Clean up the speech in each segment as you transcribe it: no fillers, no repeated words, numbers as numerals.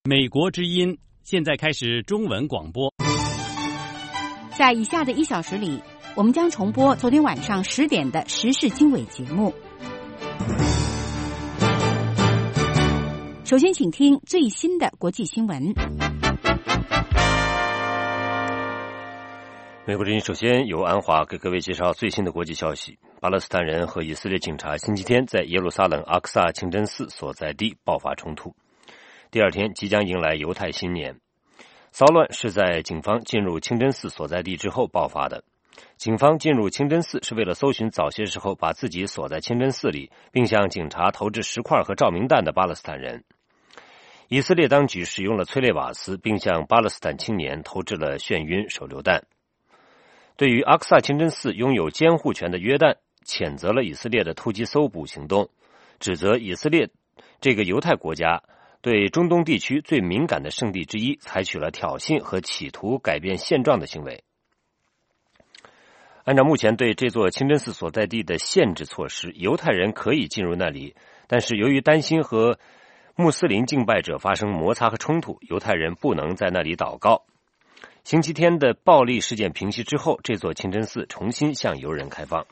美国之音现在开始中文广播。 在以下的1小时里，我们将重播昨天晚上10点的时事经纬节目。首先请听最新的国际新闻。 美国之音首先由安华给各位介绍最新的国际消息。巴勒斯坦人和以色列警察星期天在耶路撒冷阿克萨清真寺所在地爆发冲突，第二天即将迎来犹太新年。骚乱是在警方进入清真寺所在地之后爆发的。警方进入清真寺是为了搜寻早些时候把自己锁在清真寺里并向警察投掷石块和照明弹的巴勒斯坦人。以色列当局使用了催泪瓦斯，并向巴勒斯坦青年投掷了眩晕手榴弹。对于阿克萨清真寺拥有监护权的约旦谴责了以色列的突击搜捕行动，指责以色列这个犹太国家对中东地区最敏感的圣地之一采取了挑衅和企图改变现状的行为。按照目前对这座清真寺所在地的限制措施，犹太人可以进入那里，但是由于担心和穆斯林敬拜者发生摩擦和冲突，犹太人不能在那里祷告。星期天的暴力事件平息之后，这座清真寺重新向游人开放。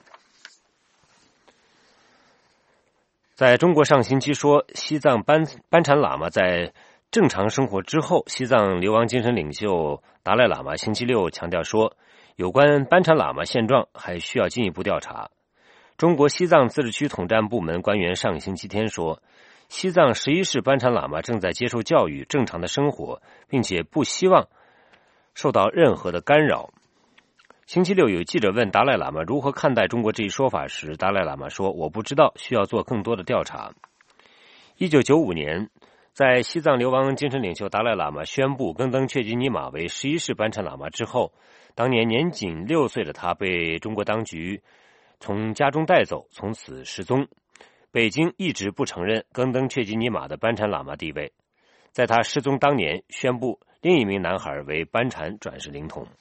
在中国上星期说，西藏班禅喇嘛在正常生活之后，西藏流亡精神领袖达赖喇嘛星期六强调说，有关班禅喇嘛现状还需要进一步调查。中国西藏自治区统战部门官员上星期天说，西藏11世班禅喇嘛正在接受教育，正常的生活，并且不希望受到任何的干扰。星期六有记者问达赖喇嘛如何看待中国这一说法时，达赖喇嘛说，我不知道，需要做更多的调查。1995年，在西藏流亡精神领袖达赖喇嘛宣布更登确吉尼玛为11世班禅喇嘛之后，当年年仅6岁的他被中国当局从家中带走，从此失踪。北京一直不承认更登确吉尼玛的班禅喇嘛地位，在他失踪当年宣布另一名男孩为班禅转世灵童。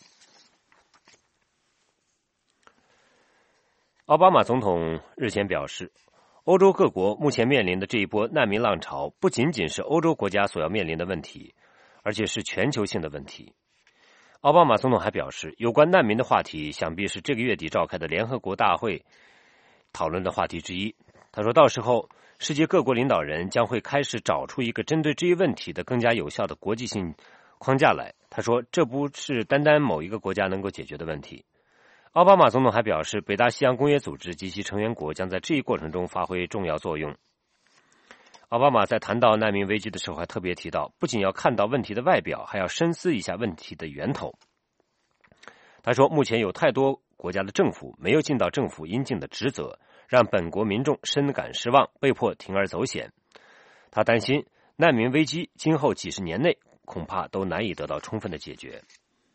奥巴马总统日前表示，欧洲各国目前面临的这一波难民浪潮不仅仅是欧洲国家所要面临的问题，而且是全球性的问题。奥巴马总统还表示，有关难民的话题想必是这个月底召开的联合国大会讨论的话题之一。他说，到时候世界各国领导人将会开始找出一个针对这一问题的更加有效的国际性框架来。他说，这不是单单某一个国家能够解决的问题。奥巴马总统还表示，北大西洋公约组织及其成员国将在这一过程中发挥重要作用。奥巴马在谈到难民危机的时候还特别提到，不仅要看到问题的外表，还要深思一下问题的源头。他说，目前有太多国家的政府没有尽到政府应尽的职责，让本国民众深感失望，被迫铤而走险。他担心难民危机今后几十年内恐怕都难以得到充分的解决。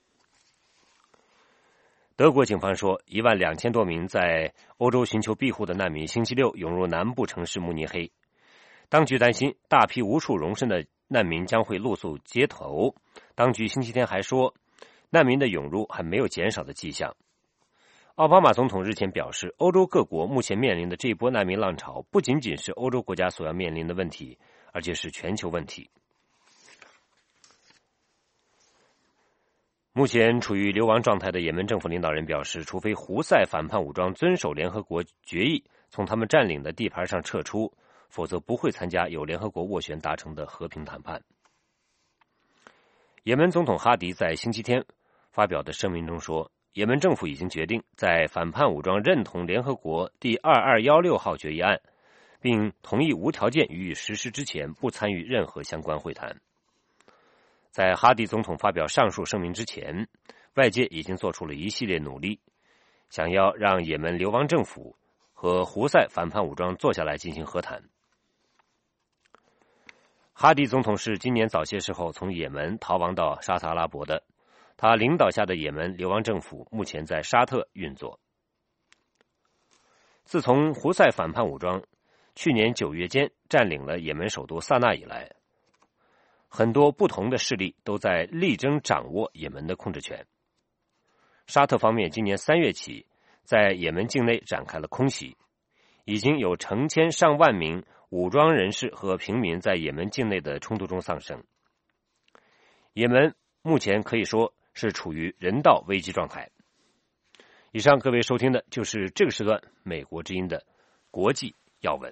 德国警方说，12000多名在欧洲寻求庇护的难民星期六涌入南部城市慕尼黑。当局担心大批无处容身的难民将会露宿街头。当局星期天还说，难民的涌入还没有减少的迹象。奥巴马总统日前表示，欧洲各国目前面临的这一波难民浪潮不仅仅是欧洲国家所要面临的问题，而且是全球问题。目前处于流亡状态的也门政府领导人表示，除非胡塞反叛武装遵守联合国决议，从他们占领的地盘上撤出，否则不会参加由联合国斡旋达成的和平谈判。也门总统哈迪在星期天发表的声明中说，也门政府已经决定在反叛武装认同联合国第2216号决议案，并同意无条件予以实施之前不参与任何相关会谈。在哈迪总统发表上述声明之前，外界已经做出了一系列努力，想要让也门流亡政府和胡塞反叛武装坐下来进行和谈。哈迪总统是今年早些时候从也门逃亡到沙特阿拉伯的，他领导下的也门流亡政府目前在沙特运作。自从胡塞反叛武装去年9月间占领了也门首都萨那以来，很多不同的势力都在力争掌握也门的控制权。沙特方面今年3月起在也门境内展开了空袭，已经有成千上万名武装人士和平民在也门境内的冲突中丧生。 也门目前可以说是处于人道危机状态。以上各位收听的就是这个时段美国之音的国际要闻。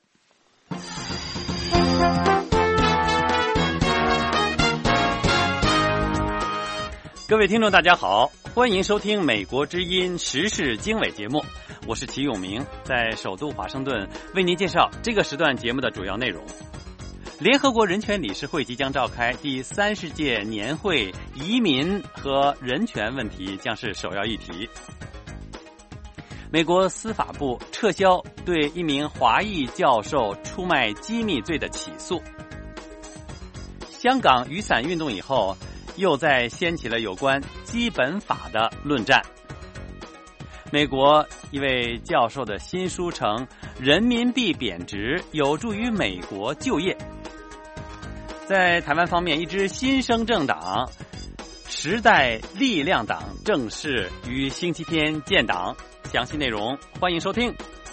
各位听众大家好，欢迎收听美国之音时事经纬节目，我是齐永明，在首都华盛顿为您介绍这个时段节目的主要内容。联合国人权理事会即将召开第30届年会，移民和人权问题将是首要议题。美国司法部撤销对一名华裔教授出卖机密罪的起诉。香港雨伞运动以后，又再掀起了有关基本法的论战。美国一位教授的新书称，人民币贬值有助于美国就业。在台湾方面，一支新生政党时代力量党正式于星期天建党。详细内容欢迎收听。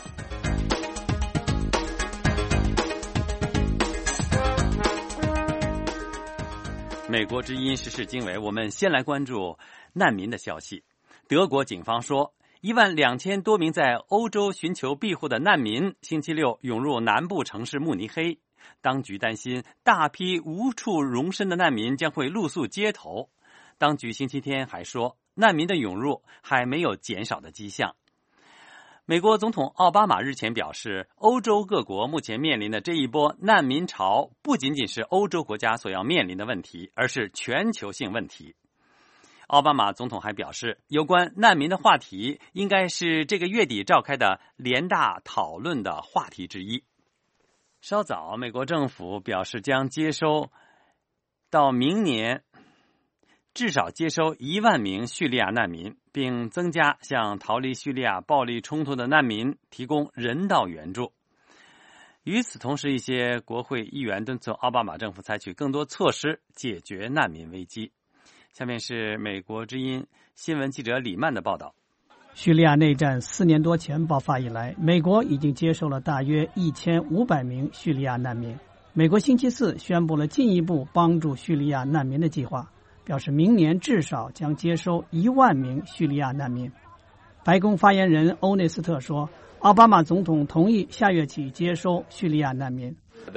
美国之音时事经纬，我们先来关注难民的消息。德国警方说，12000多名在欧洲寻求庇护的难民星期六涌入南部城市慕尼黑，当局担心大批无处容身的难民将会露宿街头。当局星期天还说，难民的涌入还没有减少的迹象。美国总统奥巴马日前表示，欧洲各国目前面临的这一波难民潮不仅仅是欧洲国家所要面临的问题，而是全球性问题。奥巴马总统还表示，有关难民的话题应该是这个月底召开的联大讨论的话题之一。稍早，美国政府表示将接收到明年至少接收1万名叙利亚难民，并增加向逃离叙利亚暴力冲突的难民提供人道援助。与此同时，一些国会议员敦促奥巴马政府采取更多措施解决难民危机。下面是美国之音新闻记者李曼的报道。 叙利亚内战4年多前爆发以来，美国已经接收了大约1500名叙利亚难民。美国星期四宣布了进一步帮助叙利亚难民的计划，表示明年至少将接收1万名叙利亚难民。白宫发言人欧内斯特说，奥巴马总统同意下月起接收叙利亚难民。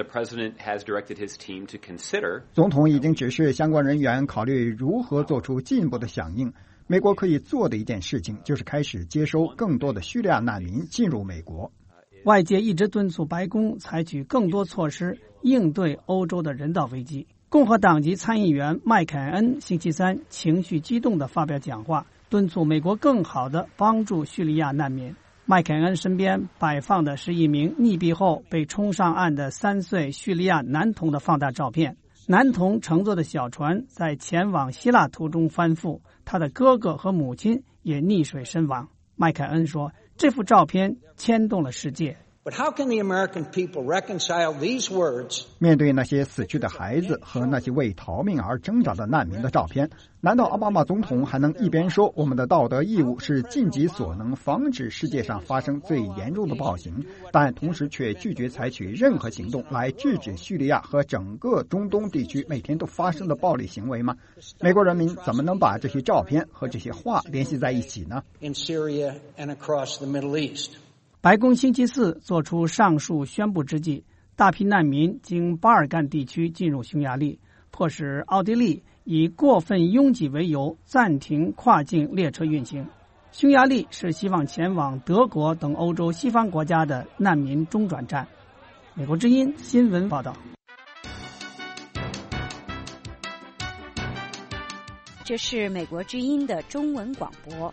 总统已经指示相关人员考虑如何做出进一步的响应。美国可以做的一件事情就是开始接收更多的叙利亚难民进入美国。 外界一直敦促白宫采取更多措施应对欧洲的人道危机。共和党籍参议员麦凯恩星期三情绪激动地发表讲话，敦促美国更好地帮助叙利亚难民。麦凯恩身边摆放的是一名溺毙后被冲上岸的3岁叙利亚男童的放大照片。男童乘坐的小船在前往希腊途中翻覆，他的哥哥和母亲也溺水身亡。麦凯恩说，这幅照片牵动了世界。 面对那些死去的孩子和那些为逃命而挣扎的难民的照片，难道奥巴马总统还能一边说我们的道德义务是尽己所能防止世界上发生最严重的暴行，但同时却拒绝采取任何行动来制止叙利亚和整个中东地区每天都发生的暴力行为吗？美国人民怎么能把这些照片和这些话联系在一起呢？ 白宫星期四做出上述宣布之际，大批难民经巴尔干地区进入匈牙利，迫使奥地利以过分拥挤为由暂停跨境列车运行。匈牙利是希望前往德国等欧洲西方国家的难民中转站。美国之音新闻报道。 这是美国之音的中文广播。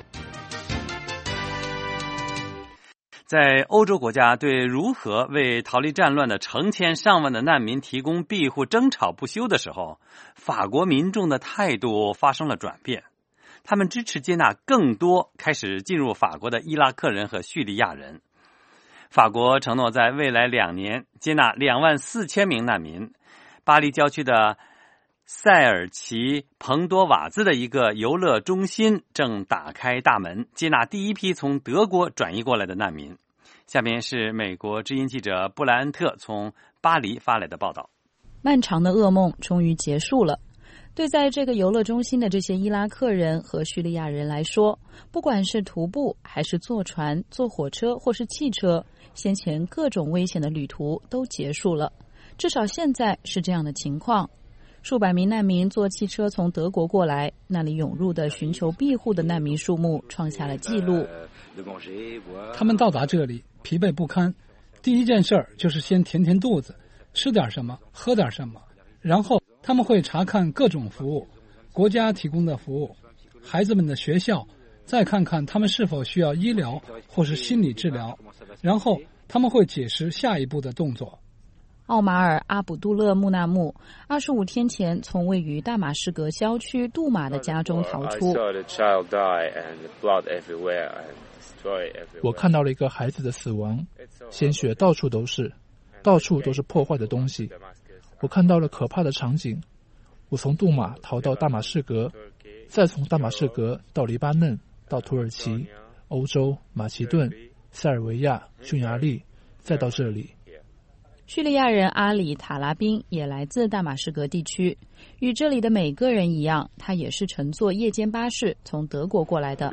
在欧洲国家对如何为逃离战乱的成千上万的难民提供庇护争吵不休的时候，法国民众的态度发生了转变。他们支持接纳更多开始进入法国的伊拉克人和叙利亚人。法国承诺在未来2年接纳24000名难民。巴黎郊区的塞尔奇彭多瓦兹的一个游乐中心正打开大门，接纳第一批从德国转移过来的难民。下面是美国之音记者布莱恩特从巴黎发来的报道。 漫长的噩梦终于结束了。 对在这个游乐中心的这些伊拉克人和叙利亚人来说，不管是徒步还是坐船、坐火车或是汽车，先前各种危险的旅途都结束了，至少现在是这样的情况。数百名难民坐汽车从德国过来，那里涌入的寻求庇护的难民数目创下了纪录。 他们到达这里疲惫不堪，第一件事就是先填填肚子，吃点什么，喝点什么，然后他们会查看各种服务，国家提供的服务，孩子们的学校，再看看他们是否需要医疗或是心理治疗，然后他们会解释下一步的动作。 奥马尔·阿卜杜勒·穆纳木25天前从位于大马士革郊区杜马的家中逃出。 我看到了一个孩子的死亡，鲜血到处都是，到处都是破坏的东西。我看到了可怕的场景。我从杜马逃到大马士革，再从大马士革到黎巴嫩，到土耳其、欧洲、马其顿、塞尔维亚、匈牙利，再到这里。 叙利亚人阿里·塔拉宾也来自大马士革地区，与这里的每个人一样，他也是乘坐夜间巴士从德国过来的。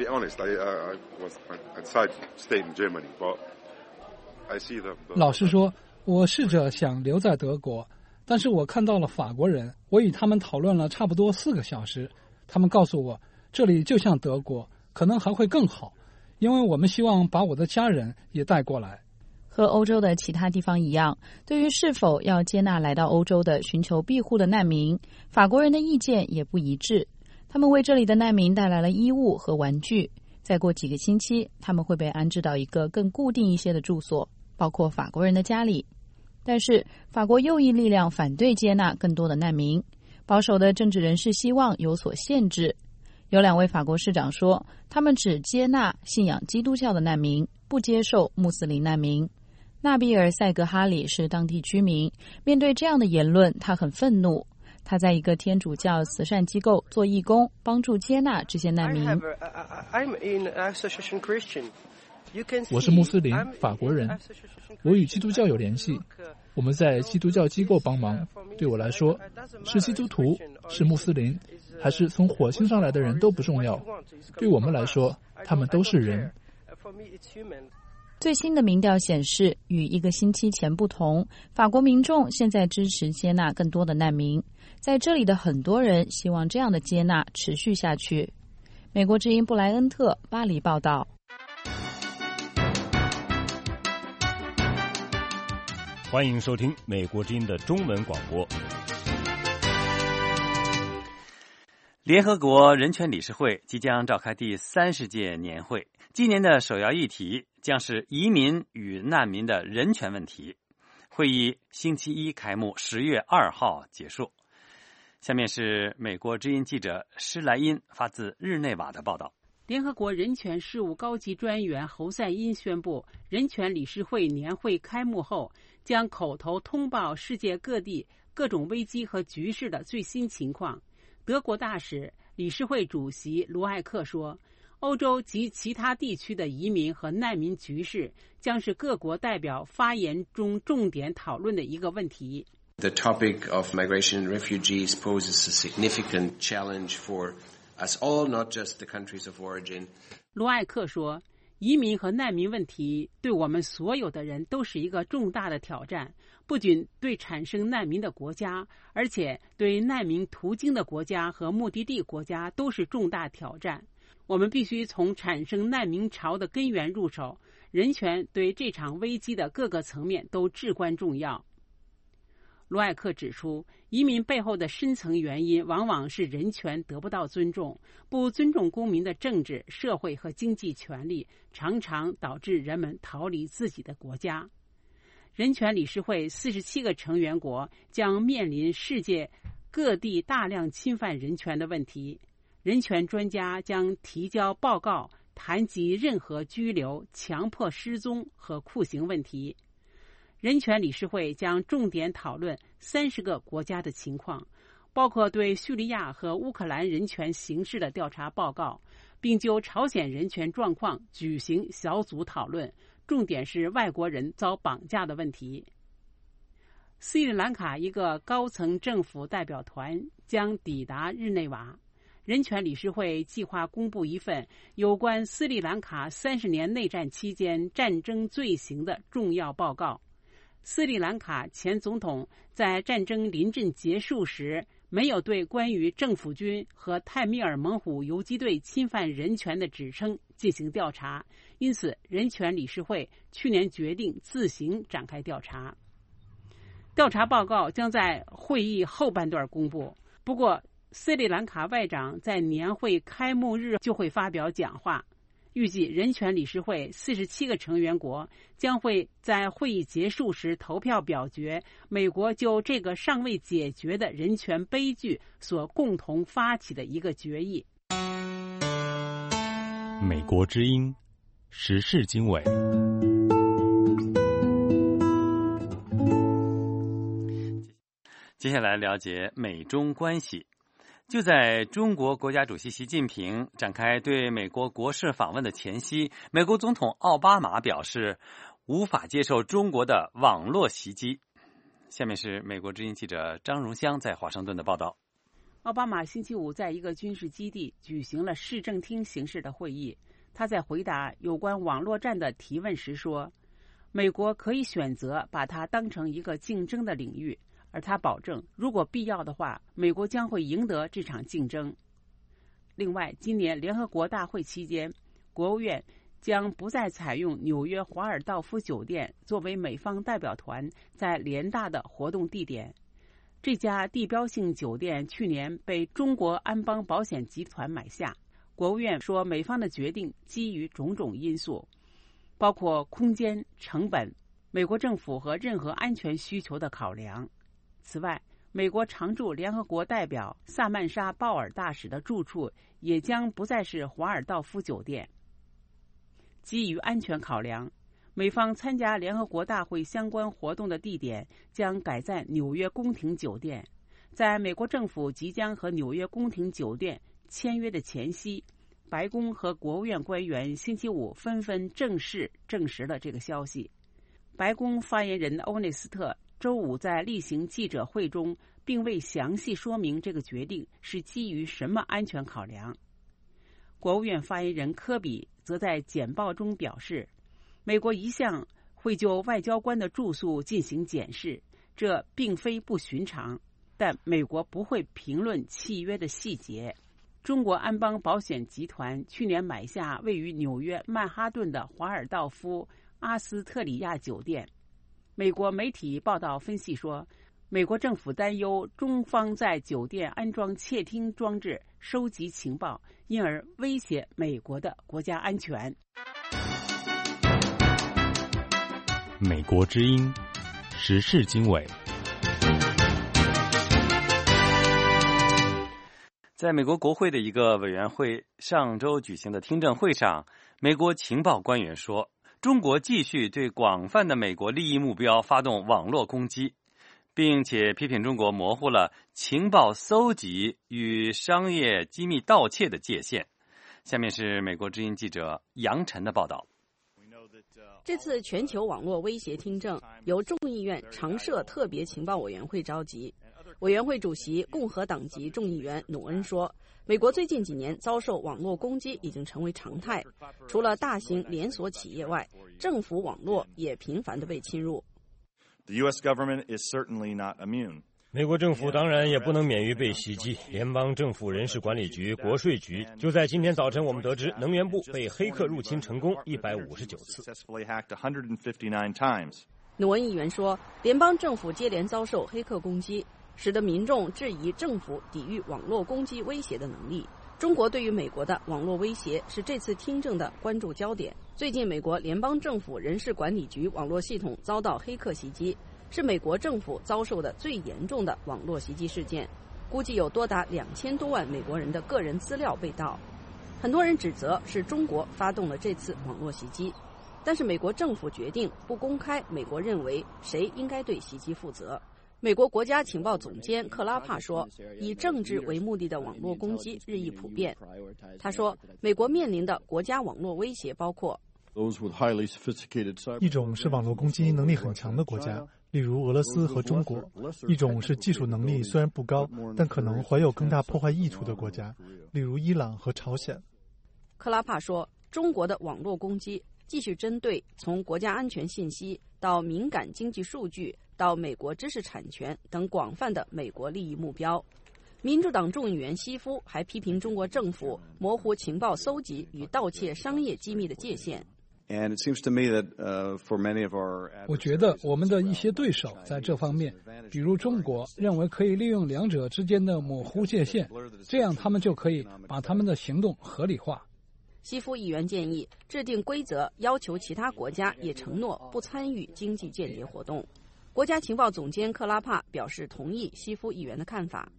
老实说，我试着想留在德国，但是我看到了法国人，我与他们讨论了差不多4个小时，他们告诉我这里就像德国，可能还会更好，因为我们希望把我的家人也带过来。 和欧洲的其他地方一样，对于是否要接纳来到欧洲的寻求庇护的难民，法国人的意见也不一致。他们为这里的难民带来了衣物和玩具，再过几个星期，他们会被安置到一个更固定一些的住所，包括法国人的家里。但是法国右翼力量反对接纳更多的难民，保守的政治人士希望有所限制。有2位法国市长说，他们只接纳信仰基督教的难民，不接受穆斯林难民。纳比尔·塞格哈里是当地居民，面对这样的言论，他很愤怒。他在一个天主教慈善机构做义工，帮助接纳这些难民。 我是穆斯林，法国人，我与基督教有联系，我们在基督教机构帮忙。对我来说，是基督徒，是穆斯林，还是从火星上来的人都不重要。对我们来说，他们都是人。 最新的民调显示，与1个星期前不同，法国民众现在支持接纳更多的难民。在这里的很多人希望这样的接纳持续下去。美国之音布莱恩特巴黎报道。 欢迎收听美国之音的中文广播。 联合国人权理事会即将召开第30届年会，今年的首要议题将是移民与难民的人权问题。会议星期一开幕，10月2号结束。下面是美国之音记者施莱因发自日内瓦的报道。 联合国人权事务高级专员侯赛因宣布，人权理事会年会开幕后将口头通报世界各地各种危机和局势的最新情况。德国大使、理事会主席卢艾克说，欧洲及其他地区的移民和难民局势将是各国代表发言中重点讨论的一个问题。 The topic of migration and refugees poses a significant challenge for us all, not just the countries of origin. 卢艾克说，移民和难民问题对我们所有的人都是一个重大的挑战，不仅对产生难民的国家，而且对难民途经的国家和目的地国家都是重大挑战。我们必须从产生难民潮的根源入手，人权对这场危机的各个层面都至关重要。卢艾克指出，移民背后的深层原因往往是人权得不到尊重，不尊重公民的政治、社会和经济权利，常常导致人们逃离自己的国家。人权理事会47个成员国将面临世界各地大量侵犯人权的问题。人权专家将提交报告，谈及任何拘留、强迫失踪和酷刑问题。人权理事会将重点讨论30个国家的情况，包括对叙利亚和乌克兰人权形势的调查报告，并就朝鲜人权状况举行小组讨论，重点是外国人遭绑架的问题。 斯里兰卡一个高层政府代表团将抵达日内瓦。人权理事会计划公布一份有关斯里兰卡30年内战期间战争罪行的重要报告。斯里兰卡前总统在战争临近结束时没有对关于政府军和泰米尔猛虎游击队侵犯人权的指称进行调查，因此人权理事会去年决定自行展开调查。调查报告将在会议后半段公布，不过斯里兰卡外长在年会开幕日就会发表讲话。预计人权理事会47个成员国将会在会议结束时投票表决美国就这个尚未解决的人权悲剧所共同发起的一个决议。 美国之音，时事经纬。 接下来了解美中关系。就在中国国家主席习近平展开对美国国事访问的前夕，美国总统奥巴马表示无法接受中国的网络袭击。下面是美国之音记者张荣香在华盛顿的报道。 奥巴马星期五在一个军事基地举行了市政厅形式的会议。他在回答有关网络战的提问时说，美国可以选择把它当成一个竞争的领域，而他保证如果必要的话，美国将会赢得这场竞争。另外，今年联合国大会期间，国务院将不再采用纽约华尔道夫酒店作为美方代表团在联大的活动地点。这家地标性酒店去年被中国安邦保险集团买下。国务院说，美方的决定基于种种因素，包括空间、成本、美国政府和任何安全需求的考量。此外，美国常驻联合国代表萨曼莎·鲍尔大使的住处也将不再是华尔道夫酒店。基于安全考量，美方参加联合国大会相关活动的地点将改在纽约宫廷酒店。在美国政府即将和纽约宫廷酒店签约的前夕，白宫和国务院官员星期五纷纷正式证实了这个消息。白宫发言人欧内斯特周五在例行记者会中并未详细说明这个决定是基于什么安全考量。国务院发言人科比则在简报中表示，美国一向会就外交官的住宿进行检视，这并非不寻常，但美国不会评论契约的细节。中国安邦保险集团去年买下位于纽约曼哈顿的华尔道夫阿斯特里亚酒店。美国媒体报道分析说，美国政府担忧中方在酒店安装窃听装置收集情报，因而威胁美国的国家安全。 美国之音，时事经纬。 在美国国会的一个委员会上周举行的听证会上，美国情报官员说，中国继续对广泛的美国利益目标发动网络攻击，并且批评中国模糊了情报搜集与商业机密盗窃的界限。下面是美国之音记者杨晨的报道。 这次全球网络威胁听证由众议院常设特别情报委员会召集。委员会主席共和党籍众议员努恩说，美国最近几年遭受网络攻击已经成为常态，除了大型连锁企业外，政府网络也频繁地被侵入。 美国政府当然也不能免于被袭击。联邦政府人事管理局、国税局就在今天早晨，我们得知能源部被黑客入侵成功159次。 努恩议员说，联邦政府接连遭受黑客攻击，使得民众质疑政府抵御网络攻击威胁的能力。中国对于美国的网络威胁是这次听证的关注焦点。最近，美国联邦政府人事管理局网络系统遭到黑客袭击，是美国政府遭受的最严重的网络袭击事件，估计有多达2000多万美国人的个人资料被盗。很多人指责是中国发动了这次网络袭击，但是美国政府决定不公开美国认为谁应该对袭击负责。美国国家情报总监克拉帕说，以政治为目的的网络攻击日益普遍。他说，美国面临的国家网络威胁包括一种是网络攻击能力很强的国家， 例如俄罗斯和中国，一种是技术能力虽然不高，但可能怀有更大破坏益处的国家，例如伊朗和朝鲜。 克拉帕说，中国的网络攻击继续针对从国家安全信息到敏感经济数据到美国知识产权等广泛的美国利益目标。民主党众议员希夫还批评中国政府模糊情报搜集与盗窃商业机密的界限。 我觉得我们的一些对手在这方面，比如中国，认为可以利用两者之间的模糊界限，这样他们就可以把他们的行动合理化。 希夫议员建议制定规则，要求其他国家也承诺不参与经济间谍活动。国家情报总监克拉帕表示同意希夫议员的看法。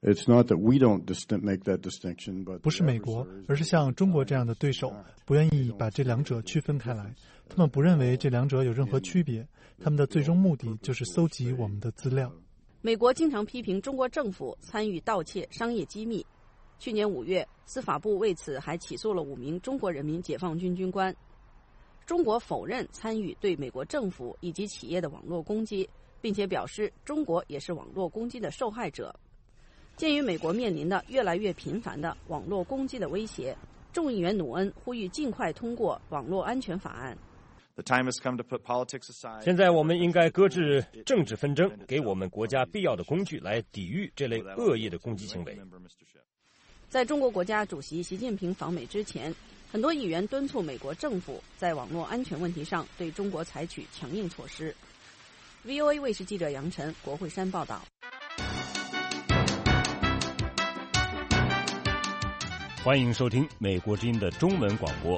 不是美国，而是像中国这样的对手不愿意把这两者区分开来。他们不认为这两者有任何区别，他们的最终目的就是搜集我们的资料。 美国经常批评中国政府参与盗窃商业机密。去年5月，司法部为此还起诉了5名中国人民解放军军官。中国否认参与对美国政府以及企业的网络攻击，并且表示中国也是网络攻击的受害者。鉴于美国面临的越来越频繁的网络攻击的威胁，众议员努恩呼吁尽快通过网络安全法案。 现在我们应该搁置政治纷争，给我们国家必要的工具来抵御这类恶意的攻击行为。 在中国国家主席习近平访美之前，很多议员敦促美国政府在网络安全问题上对中国采取强硬措施。VOA 卫视记者杨晨，国会山报道。 欢迎收听美国之音的中文广播。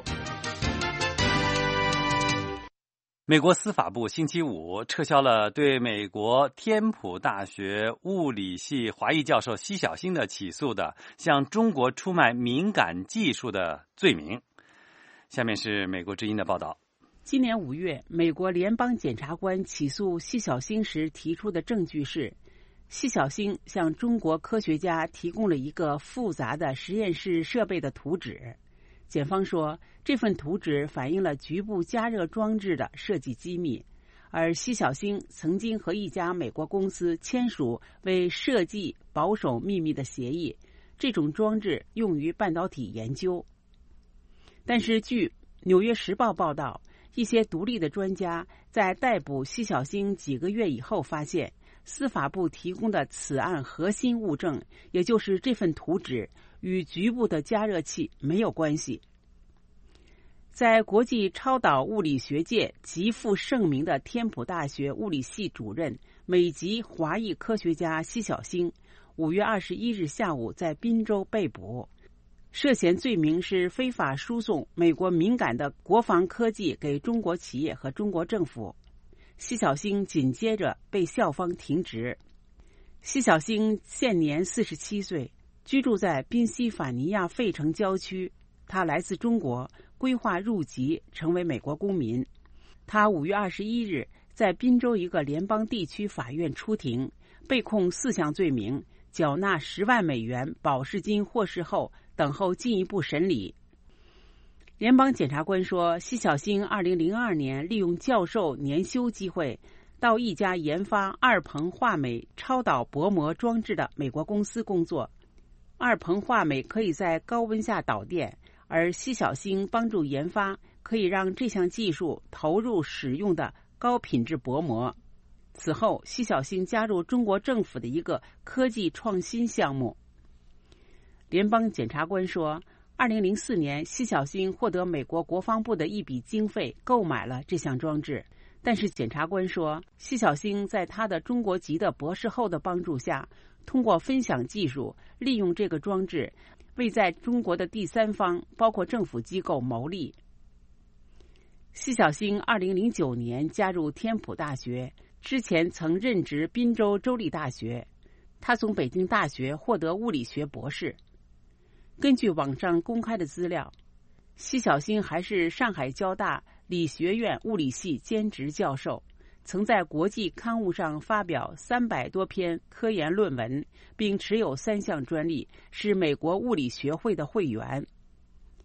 美国司法部星期五撤销了对美国天普大学物理系华裔教授奚晓星的起诉的向中国出卖敏感技术的罪名。下面是美国之音的报道。 今年5月，美国联邦检察官起诉奚晓星时提出的证据是，奚晓星向中国科学家提供了一个复杂的实验室设备的图纸。检方说，这份图纸反映了局部加热装置的设计机密，而奚晓星曾经和一家美国公司签署为设计保守秘密的协议，这种装置用于半导体研究。但是据《纽约时报》报道，一些独立的专家在逮捕奚晓星几个月以后发现，司法部提供的此案核心物证，也就是这份图纸，与局部的加热器没有关系。在国际超导物理学界极负盛名的天普大学物理系主任、美籍华裔科学家奚晓星，5月21日下午在宾州被捕，涉嫌罪名是非法输送美国敏感的国防科技给中国企业和中国政府。奚晓星紧接着被校方停职。奚晓星现年47岁，居住在宾夕法尼亚费城郊区。他来自中国，规划入籍成为美国公民。他5月21日在宾州一个联邦地区法院出庭，被控4项罪名，缴纳10万美元保释金获释后，等候进一步审理。联邦检察官说，奚晓星2002年利用教授年休机会，到一家研发二硼化镁超导薄膜装置的美国公司工作。二硼化镁可以在高温下导电，而奚晓星帮助研发可以让这项技术投入使用的高品质薄膜。此后，奚晓星加入中国政府的一个科技创新项目。联邦检察官说，2004年，奚晓星获得美国国防部的一笔经费，购买了这项装置。但是检察官说，奚晓星在他的中国籍的博士后的帮助下，通过分享技术，利用这个装置，为在中国的第三方，包括政府机构谋利。奚晓星2009年加入天普大学，之前曾任职宾州州立大学。他从北京大学获得物理学博士。根据网上公开的资料，奚晓星还是上海交大理学院物理系兼职教授，曾在国际刊物上发表300多篇科研论文，并持有3项专利，是美国物理学会的会员。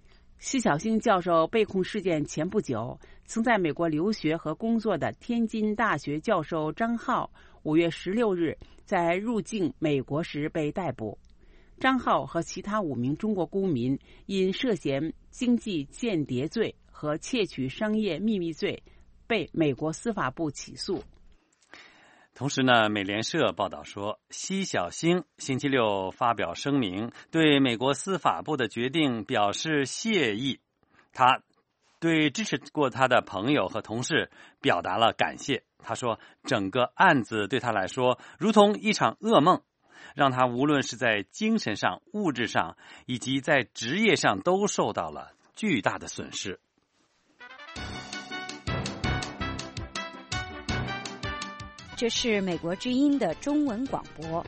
奚晓星教授被控事件前不久，曾在美国留学和工作的天津大学教授张浩5月16日在入境美国时被逮捕。张浩和其他5名中国公民因涉嫌经济间谍罪和窃取商业秘密罪被美国司法部起诉。 同时呢，美联社报道说，奚晓星星期六发表声明，对美国司法部的决定表示谢意。他对支持过他的朋友和同事表达了感谢。他说，整个案子对他来说如同一场噩梦，让他无论是在精神上、物质上以及在职业上都受到了巨大的损失。 这是美国之音的中文广播。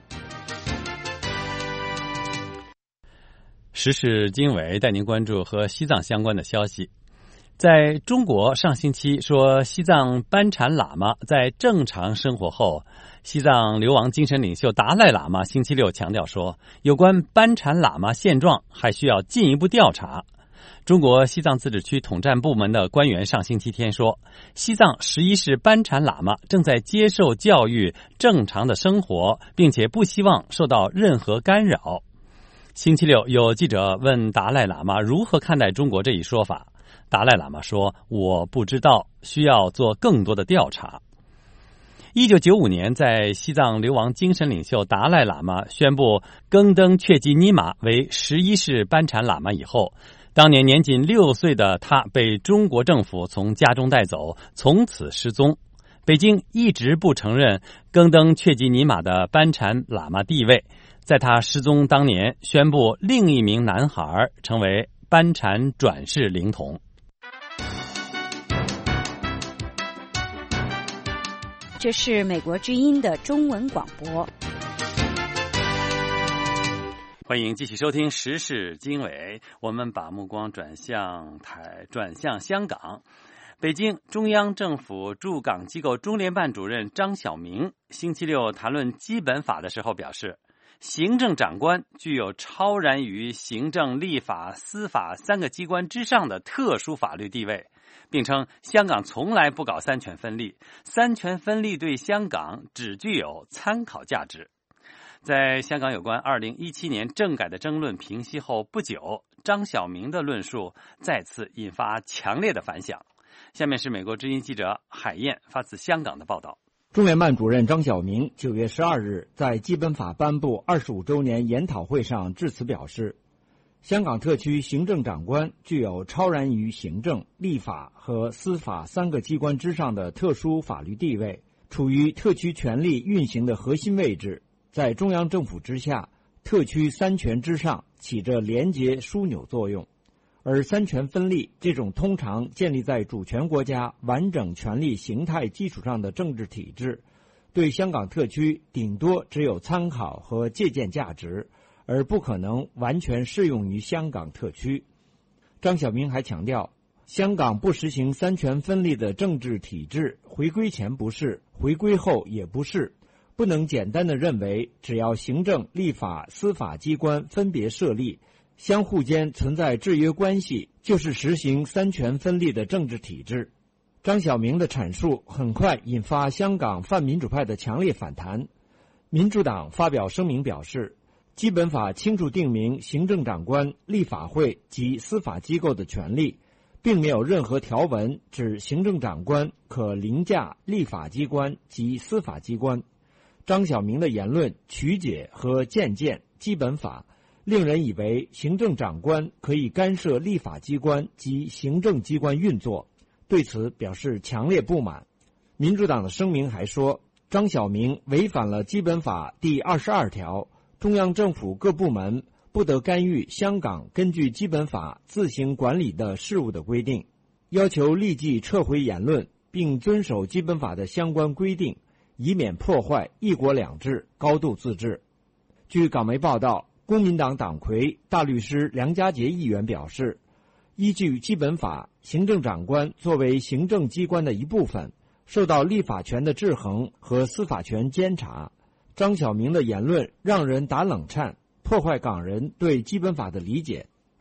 时事经纬带您关注和西藏相关的消息。在中国，上星期说西藏班禅喇嘛在正常生活后，西藏流亡精神领袖达赖喇嘛星期六强调说，有关班禅喇嘛现状还需要进一步调查。中国西藏自治区统战部门的官员上星期天说，西藏11世班禅喇嘛正在接受教育、正常的生活，并且不希望受到任何干扰。星期六，有记者问达赖喇嘛如何看待中国这一说法。达赖喇嘛说，我不知道，需要做更多的调查。1995年，在西藏流亡精神领袖达赖喇嘛宣布更登确吉尼玛为11世班禅喇嘛以后，当年年仅6岁的他被中国政府从家中带走，从此失踪。北京一直不承认更登确吉尼玛的班禅喇嘛地位，在他失踪当年宣布另一名男孩成为班禅转世灵童。 这是美国之音的中文广播。 欢迎继续收听时事经纬，我们把目光转向香港。北京中央政府驻港机构中联办主任张晓明星期六谈论基本法的时候表示，行政长官具有超然于行政、立法、司法3个机关之上的特殊法律地位，并称香港从来不搞三权分立，三权分立对香港只具有参考价值。在香港有关2017年政改的争论平息后不久，张晓明的论述再次引发强烈的反响。下面是美国之音记者海燕发自香港的报道。 中联办主任张晓明9月12日在基本法颁布25周年研讨会上致辞表示，香港特区行政长官具有超然于行政、立法和司法3个机关之上的特殊法律地位，处于特区权力运行的核心位置，在中央政府之下，特区三权之上，起着连结枢纽作用。而三权分立这种通常建立在主权国家完整权力形态基础上的政治体制，对香港特区顶多只有参考和借鉴价值，而不可能完全适用于香港特区。张晓明还强调，香港不实行三权分立的政治体制，回归前不是，回归后也不是，不能简单地认为只要行政、立法、司法机关分别设立，相互间存在制约关系，就是实行三权分立的政治体制。张晓明的阐述很快引发香港泛民主派的强烈反弹。民主党发表声明表示，基本法清楚定明行政长官、立法会及司法机构的权利，并没有任何条文指行政长官可凌驾立法机关及司法机关。张晓明的言论曲解和僭建基本法，令人以为行政长官可以干涉立法机关及行政机关运作，对此表示强烈不满。民主党的声明还说，张晓明违反了基本法第22条，中央政府各部门不得干预香港根据基本法自行管理的事务的规定，要求立即撤回言论，并遵守基本法的相关规定，以免破坏一国两制、高度自治。据港媒报道，公民党党魁大律师梁家杰议员表示，依据基本法，行政长官作为行政机关的一部分，受到立法权的制衡和司法权监察。张晓明的言论让人打冷颤，破坏港人对基本法的理解。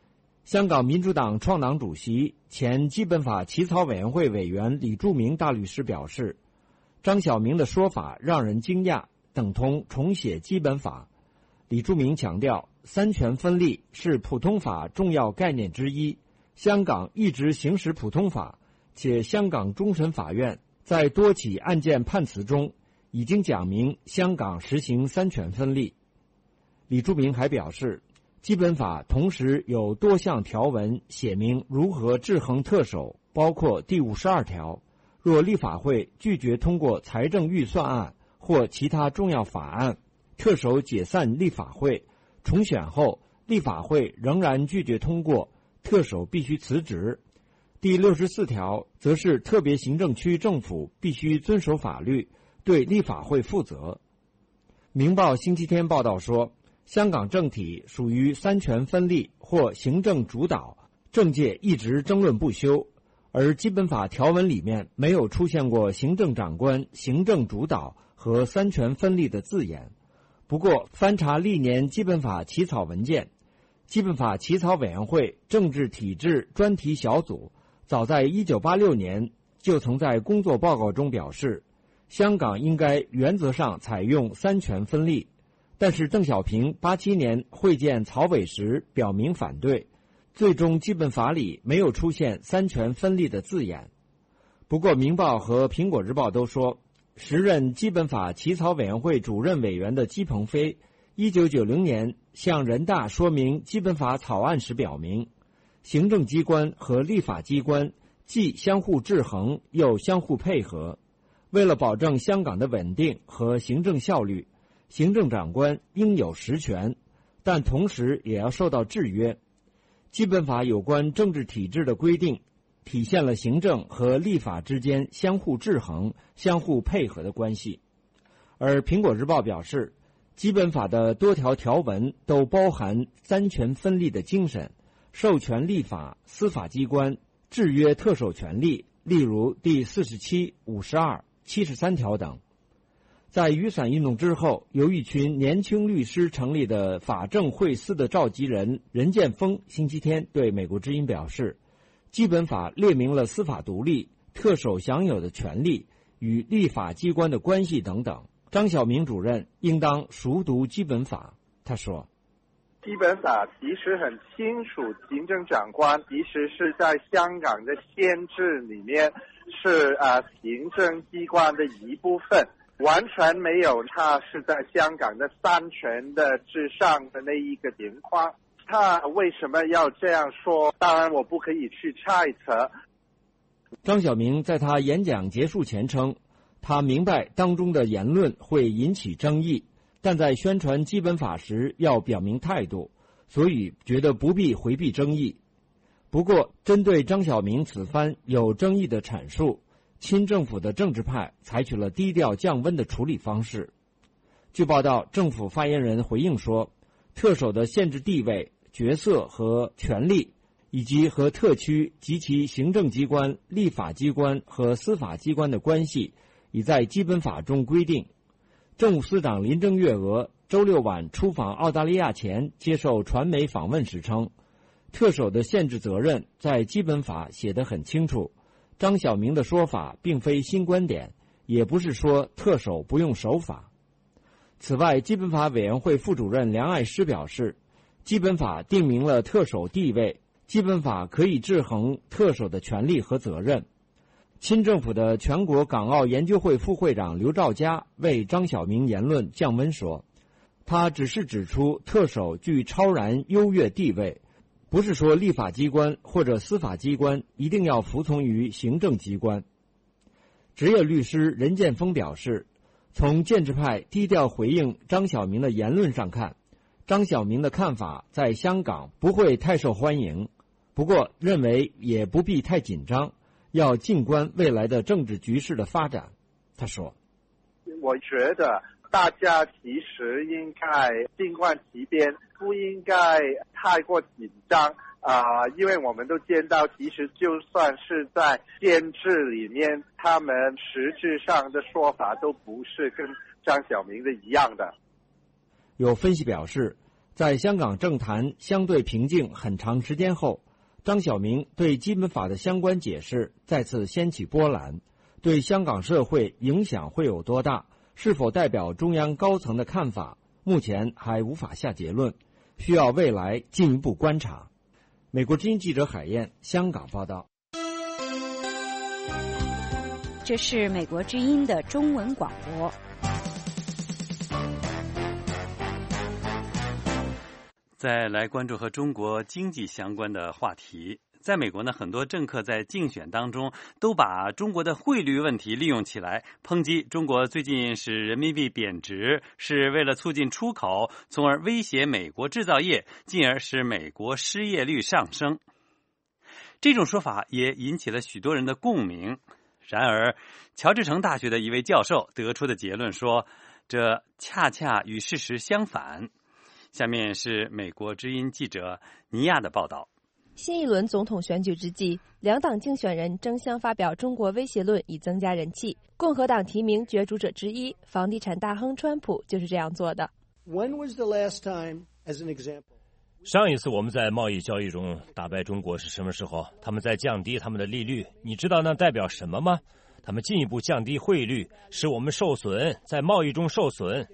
香港民主党创党主席、前基本法起草委员会委员李柱铭大律师表示，张晓明的说法让人惊讶，等同重写基本法。李柱铭强调，三权分立是普通法重要概念之一，香港一直行使普通法，且香港终审法院在多起案件判词中已经讲明香港实行三权分立。李柱铭还表示，基本法同时有多项条文写明如何制衡特首，包括第52条，若立法会拒绝通过财政预算案或其他重要法案，特首解散立法会，重选后立法会仍然拒绝通过，特首必须辞职。第64条则是特别行政区政府必须遵守法律，对立法会负责。明报星期天报道说，香港政体属于三权分立或行政主导，政界一直争论不休，而基本法条文里面没有出现过行政长官行政主导和三权分立的字眼。不过，翻查历年基本法起草文件，基本法起草委员会政治体制专题小组早在1986年就曾在工作报告中表示，香港应该原则上采用三权分立，但是邓小平87年会见曹伟时表明反对，最终基本法里没有出现三权分立的字眼。不过，《明报》和《苹果日报》都说，时任基本法起草委员会主任委员的姬鹏飞1990年向人大说明基本法草案时表明，行政机关和立法机关既相互制衡又相互配合，为了保证香港的稳定和行政效率，行政长官应有实权，但同时也要受到制约。基本法有关政治体制的规定体现了行政和立法之间相互制衡、相互配合的关系。而《苹果日报》表示，基本法的多条条文都包含三权分立的精神，授权立法、司法机关制约特首权力，例如第47、52、73条等。在雨伞运动之后，由一群年轻律师成立的法政会司的召集人任建峰星期天对美国之音表示，基本法列明了司法独立、特首享有的权利与立法机关的关系等等。张晓明主任应当熟读基本法。他说， 基本法其实很清楚，行政长官其实是在香港的宪制里面是行政机关的一部分，完全没有他是在香港的三权的之上的那一个情况。他为什么要这样说？当然我不可以去猜测。 张晓明在他演讲结束前称，他明白当中的言论会引起争议，但在宣传基本法时要表明态度，所以觉得不必回避争议。不过，针对张晓明此番有争议的阐述，亲政府的政治派采取了低调降温的处理方式。据报道，政府发言人回应说，特首的限制地位、角色和权力，以及和特区及其行政机关、立法机关和司法机关的关系，已在基本法中规定。政务司长林郑月娥周六晚出访澳大利亚前接受传媒访问时称，特首的限制责任在基本法写得很清楚，张晓明的说法并非新观点，也不是说特首不用守法。此外，基本法委员会副主任梁爱诗表示，基本法定明了特首地位，基本法可以制衡特首的权利和责任。亲政府的全国港澳研究会副会长刘兆佳为张晓明言论降温说，他只是指出特首具超然优越地位，不是说立法机关或者司法机关一定要服从于行政机关。职业律师任建峰表示，从建制派低调回应张晓明的言论上看，张晓明的看法在香港不会太受欢迎，不过认为也不必太紧张，要静观未来的政治局势的发展。他说， 我觉得大家其实应该静观其变，不应该太过紧张因为我们都见到，其实就算是在宪制里面，他们实质上的说法都不是跟张晓明的一样的。 有分析表示， 在香港政坛相对平静很长时间后，张晓明对基本法的相关解释再次掀起波澜，对香港社会影响会有多大，是否代表中央高层的看法，目前还无法下结论，需要未来进一步观察。美国之音记者海燕香港报道。 这是美国之音的中文广播。 再来关注和中国经济相关的话题。在美国呢，很多政客在竞选当中都把中国的汇率问题利用起来，抨击中国最近使人民币贬值是为了促进出口，从而威胁美国制造业，进而使美国失业率上升。这种说法也引起了许多人的共鸣。然而，乔治城大学的一位教授得出的结论说，这恰恰与事实相反。下面是美国之音记者尼亚的报道。 新一轮总统选举之际，两党竞选人争相发表中国威胁论以增加人气。共和党提名角逐者之一，房地产大亨川普就是这样做的。 上一次我们在贸易交易中打败中国是什么时候？他们在降低他们的利率，你知道那代表什么吗？他们进一步降低汇率，使我们受损，在贸易中受损。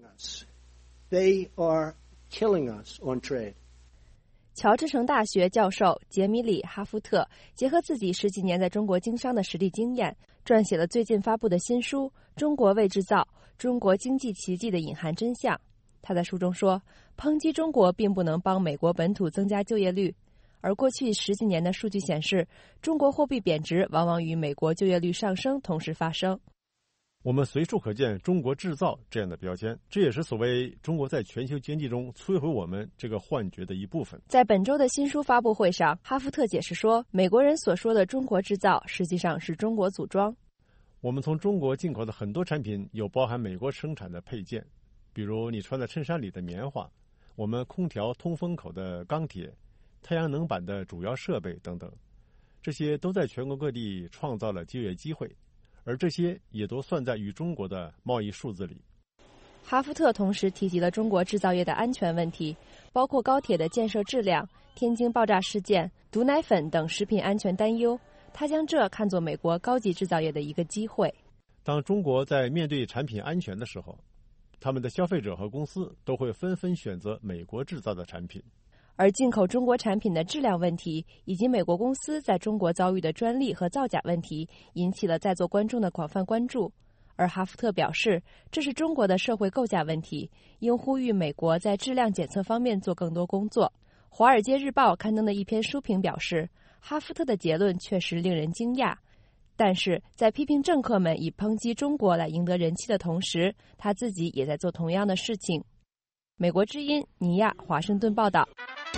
乔治城大学教授杰米里·哈夫特结合自己10几年在中国经商的实地经验，撰写了最近发布的新书《中国为制造：中国经济奇迹的隐含真相》。他在书中说，抨击中国并不能帮美国本土增加就业率，而过去10几年的数据显示，中国货币贬值往往与美国就业率上升同时发生。 我们随处可见中国制造这样的标签，这也是所谓中国在全球经济中摧毁我们这个幻觉的一部分。 在本周的新书发布会上，哈夫特解释说，美国人所说的中国制造实际上是中国组装。 我们从中国进口的很多产品有包含美国生产的配件，比如你穿在衬衫里的棉花，我们空调通风口的钢铁，太阳能板的主要设备等等，这些都在全国各地创造了就业机会，而这些也都算在与中国的贸易数字里。 哈夫特同时提及了中国制造业的安全问题，包括高铁的建设质量、天津爆炸事件、毒奶粉等食品安全担忧。他将这看作美国高级制造业的一个机会。 当中国在面对产品安全的时候，他们的消费者和公司都会纷纷选择美国制造的产品。 而进口中国产品的质量问题，以及美国公司在中国遭遇的专利和造假问题，引起了在座观众的广泛关注。而哈夫特表示，这是中国的社会构架问题，应呼吁美国在质量检测方面做更多工作。《华尔街日报》刊登的一篇书评表示，哈夫特的结论确实令人惊讶，但是在批评政客们以抨击中国来赢得人气的同时，他自己也在做同样的事情。美国之音尼亚华盛顿报道。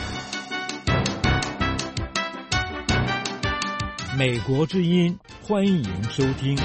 美国之音，欢迎收听。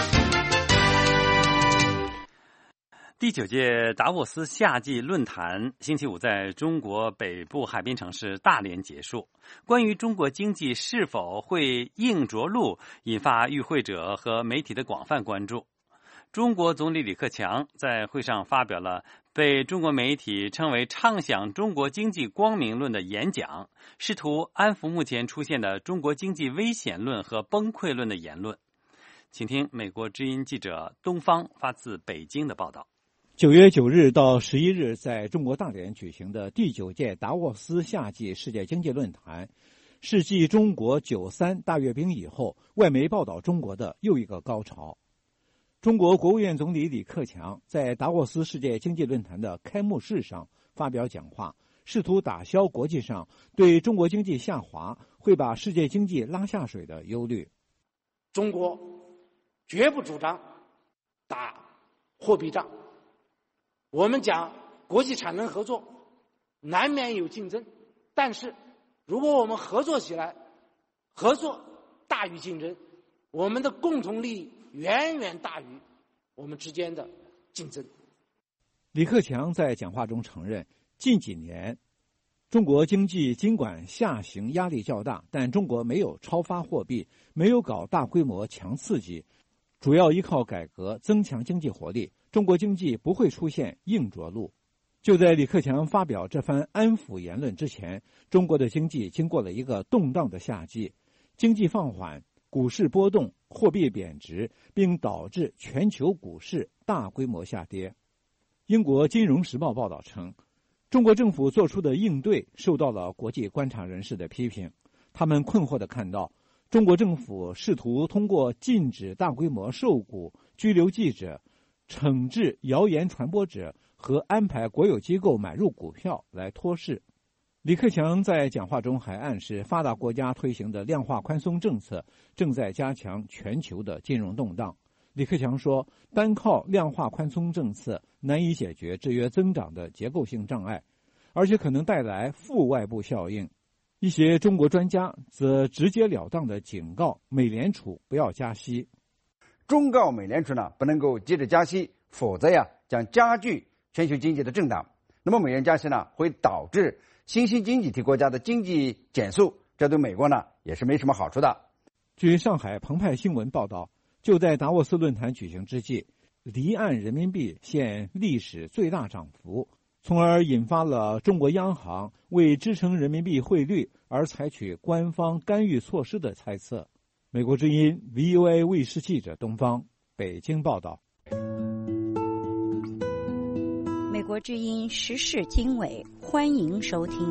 第9届达沃斯夏季论坛星期五在中国北部海滨城市大连结束。关于中国经济是否会硬着陆，引发与会者和媒体的广泛关注。中国总理李克强在会上发表了被中国媒体称为畅想中国经济光明论的演讲，试图安抚目前出现的中国经济危险论和崩溃论的言论。请听美国之音记者东方发自北京的报道。 9月9日到11日在中国大连举行的第9届达沃斯夏季世界经济论坛，是继中国93大阅兵以后，外媒报道中国的又一个高潮。中国国务院总理李克强在达沃斯世界经济论坛的开幕式上发表讲话，试图打消国际上对中国经济下滑会把世界经济拉下水的忧虑。 中国绝不主张打货币战，我们讲国际产能合作难免有竞争，但是如果我们合作起来，合作大于竞争，我们的共同利益远远大于我们之间的竞争。 李克强在讲话中承认，近几年中国经济尽管下行压力较大，但中国没有超发货币，没有搞大规模强刺激，主要依靠改革增强经济活力，中国经济不会出现硬着陆。 就在李克强发表这番安抚言论之前，中国的经济经过了一个动荡的夏季，经济放缓，股市波动，货币贬值，并导致全球股市大规模下跌。英国《金融时报》报道称，中国政府做出的应对受到了国际观察人士的批评，他们困惑地看到，中国政府试图通过禁止大规模售股、拘留记者、惩治谣言传播者和安排国有机构买入股票来托市。李克强在讲话中还暗示，发达国家推行的量化宽松政策正在加强全球的金融动荡。李克强说，单靠量化宽松政策难以解决制约增长的结构性障碍，而且可能带来负外部效应。一些中国专家则直截了当地警告美联储不要加息， 忠告美联储呢不能够急着加息，否则将加剧全球经济的震荡。那么美元加息呢会导致新兴经济体国家的经济减速，这对美国呢也是没什么好处的。 据上海澎湃新闻报道，就在达沃斯论坛举行之际，离岸人民币现历史最大涨幅，从而引发了中国央行为支撑人民币汇率而采取官方干预措施的猜测。美国之音 VOA 卫视记者东方北京报道。 美国之音时事经纬，欢迎收听。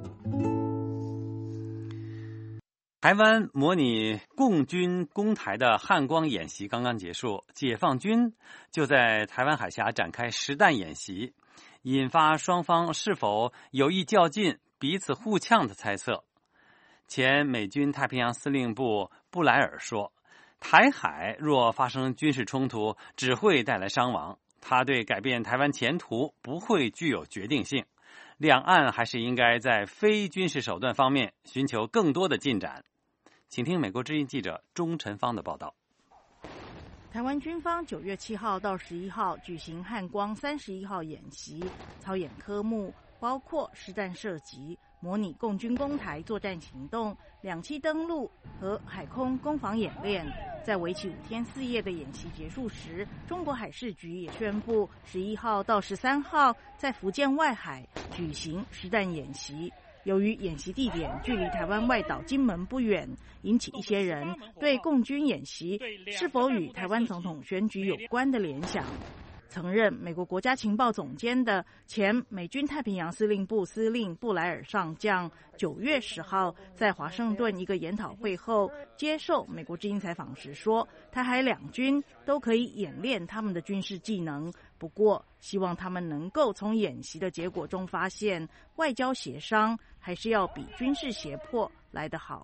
台湾模拟共军攻台的汉光演习刚刚结束，解放军就在台湾海峡展开实弹演习，引发双方是否有意较劲、彼此互呛的猜测。前美军太平洋司令部布莱尔说，台海若发生军事冲突，只会带来伤亡，他对改变台湾前途不会具有决定性，两岸还是应该在非军事手段方面寻求更多的进展。请听美国之音记者钟晨芳的报道。 台湾军方9月7号到11号举行汉光31号演习，操演科目包括实弹射击、模拟共军攻台作战行动、两栖登陆和海空攻防演练。在为期5天4夜的演习结束时，中国海事局也宣布11号到13号在福建外海举行实弹演习。由于演习地点距离台湾外岛金门不远，引起一些人对共军演习是否与台湾总统选举有关的联想。曾任美国国家情报总监的前美军太平洋司令部司令布莱尔上将9月10号在华盛顿一个研讨会后接受美国之音采访时说，台海两军都可以演练他们的军事技能，不过希望他们能够从演习的结果中发现，外交协商还是要比军事胁迫来得好。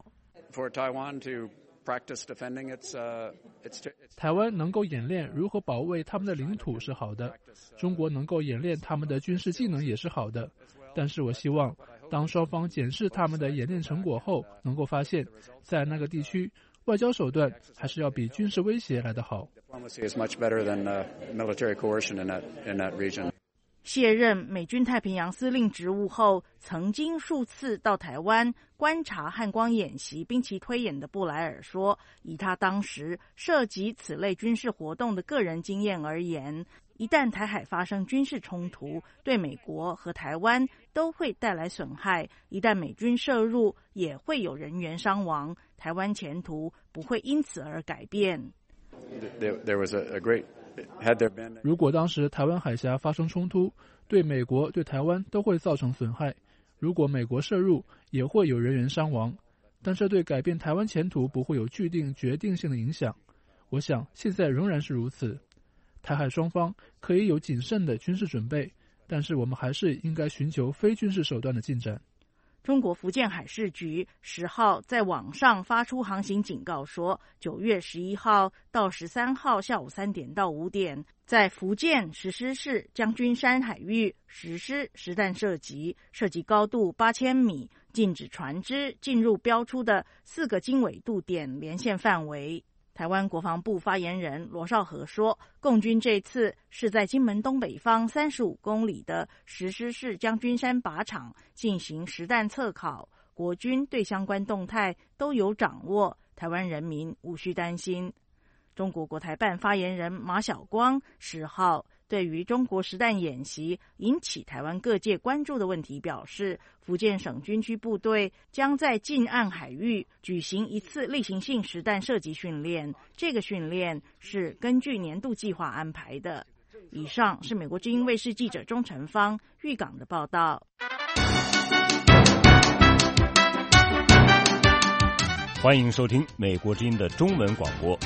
台湾能够演练如何保卫他们的领土是好的，中国能够演练他们的军事技能也是好的，但是我希望当双方检视他们的演练成果后，能够发现在那个地区外交手段还是要比军事威胁来得好。 卸任美军太平洋司令职务后，曾经数次到台湾观察汉光演习并其推演的布莱尔说，以他当时涉及此类军事活动的个人经验而言，一旦台海发生军事冲突，对美国和台湾都会带来损害，一旦美军涉入，也会有人员伤亡，台湾前途不会因此而改变。 如果当时台湾海峡发生冲突，对美国对台湾都会造成损害，如果美国涉入，也会有人员伤亡，但这对改变台湾前途不会有决定性的影响。我想现在仍然是如此，台海双方可以有谨慎的军事准备，但是我们还是应该寻求非军事手段的进展。 中国福建海事局10号在网上发出航行警告说，9月11号到13号下午3点到5点，在福建石狮市将军山海域实施实弹射击，射击高度8000米，禁止船只进入标出的4个经纬度点连线范围。台湾国防部发言人罗绍和说，共军这次是在金门东北方35公里的石狮市将军山靶场进行实弹测考，国军对相关动态都有掌握，台湾人民无需担心。中国国台办发言人马晓光10号对于中国实弹演习引起台湾各界关注的问题表示，福建省军区部队将在近岸海域举行一次例行性实弹射击训练，这个训练是根据年度计划安排的。以上是美国之音卫视记者钟成芳玉港的报道。 欢迎收听美国之音的中文广播。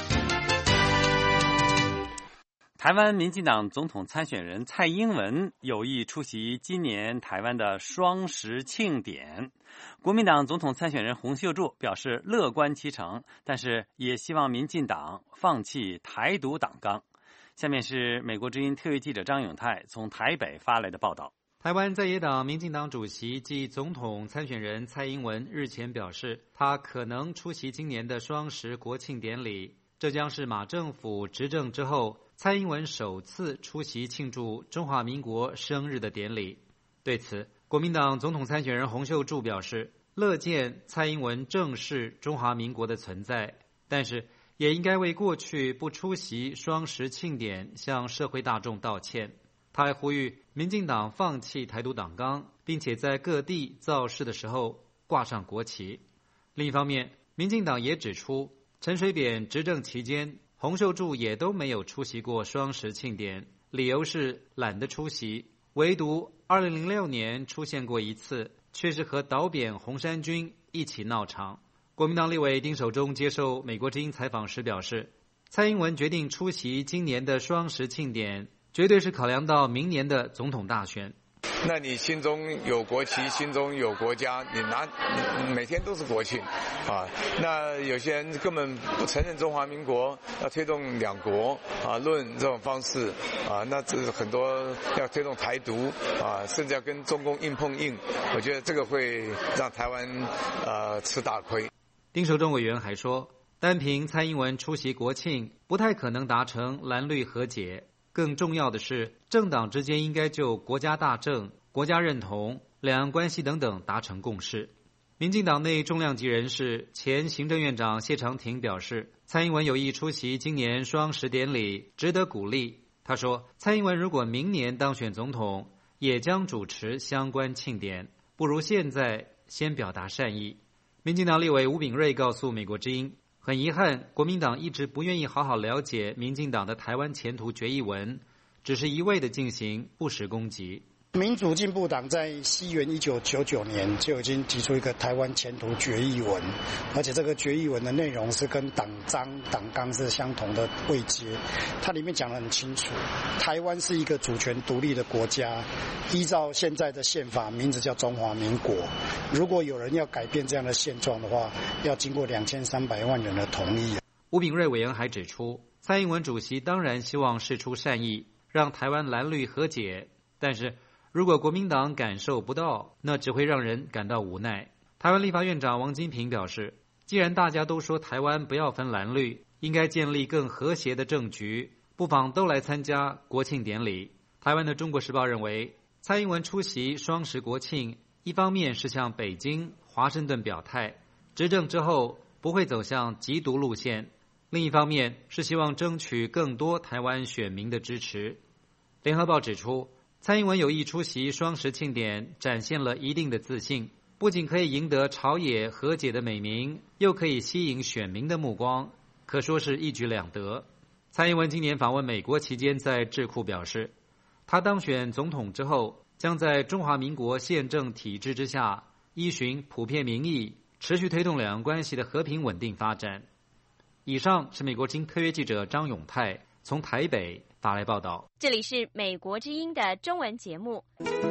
台湾民进党总统参选人蔡英文有意出席今年台湾的双十庆典。国民党总统参选人洪秀柱表示乐观其成，但是也希望民进党放弃台独党纲。下面是美国之音特约记者张永泰从台北发来的报道。 台湾在野党民进党主席暨总统参选人蔡英文日前表示，他可能出席今年的双十国庆典礼，这将是马政府执政之后蔡英文首次出席庆祝中华民国生日的典礼。对此，国民党总统参选人洪秀柱表示，乐见蔡英文正视中华民国的存在，但是也应该为过去不出席双十庆典向社会大众道歉。他还呼吁民进党放弃台独党纲，并且在各地造势的时候挂上国旗。另一方面，民进党也指出，陈水扁执政期间，洪秀柱也都没有出席过双十庆典，理由是懒得出席，唯独2006年出现过一次，却是和倒扁红衫军一起闹场。国民党立委丁守中接受美国之音采访时表示，蔡英文决定出席今年的双十庆典，绝对是考量到明年的总统大选。 那你心中有国旗，心中有国家，你每天都是国庆啊。那有些人根本不承认中华民国，要推动两国啊论这种方式啊，那这是很多要推动台独啊，甚至要跟中共硬碰硬。我觉得这个会让台湾吃大亏。 丁守中委员还说，单凭蔡英文出席国庆，不太可能达成蓝绿和解。更重要的是，政党之间应该就国家大政、国家认同、两岸关系等等达成共识。民进党内重量级人士前行政院长谢长廷表示，蔡英文有意出席今年双十典礼，值得鼓励。他说，蔡英文如果明年当选总统，也将主持相关庆典，不如现在先表达善意。民进党立委吴秉叡告诉美国之音，很遗憾，国民党一直不愿意好好了解民进党的台湾前途决议文，只是一味的进行不实攻击。 民主进步党在西元1999年就已经提出一个台湾前途决议文，而且这个决议文的内容是跟党章、党纲是相同的位阶。它里面讲得很清楚，台湾是一个主权独立的国家，依照现在的宪法，名字叫中华民国。如果有人要改变这样的现状的话，要经过2300万人的同意。 吴秉叡委员还指出，蔡英文主席当然希望释出善意，让台湾蓝绿和解，但是如果国民党感受不到，那只会让人感到无奈。台湾立法院长王金平表示，既然大家都说台湾不要分蓝绿，应该建立更和谐的政局，不妨都来参加国庆典礼。台湾的中国时报认为，蔡英文出席双十国庆，一方面是向北京、华盛顿表态，执政之后不会走向极独路线；另一方面是希望争取更多台湾选民的支持。联合报指出，蔡英文有意出席双十庆典，展现了一定的自信，不仅可以赢得朝野和解的美名，又可以吸引选民的目光，可说是一举两得。蔡英文今年访问美国期间，在智库表示，他当选总统之后，将在中华民国宪政体制之下，依循普遍民意，持续推动两岸关系的和平稳定发展。以上是美国之音特约记者张永泰从台北发来报道。 这里是美国之音的中文节目。